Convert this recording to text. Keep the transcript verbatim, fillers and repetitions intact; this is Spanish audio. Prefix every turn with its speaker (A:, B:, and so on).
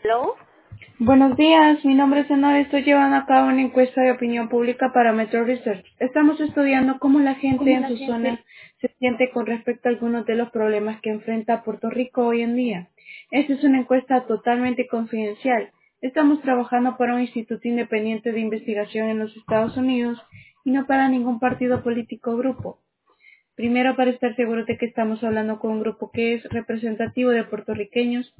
A: Hello.
B: Buenos días, mi nombre es Honor. Estoy llevando a cabo una encuesta de opinión pública para Metro Research. Estamos estudiando cómo la gente
A: ¿Cómo
B: en
A: la
B: su zona
A: gente?
B: se siente con respecto a algunos de los problemas que enfrenta Puerto Rico hoy en día. Esta es una encuesta totalmente confidencial. Estamos trabajando para un instituto independiente de investigación en los Estados Unidos y no para ningún partido político o grupo. Primero, para estar seguros de que estamos hablando con un grupo que es representativo de puertorriqueños.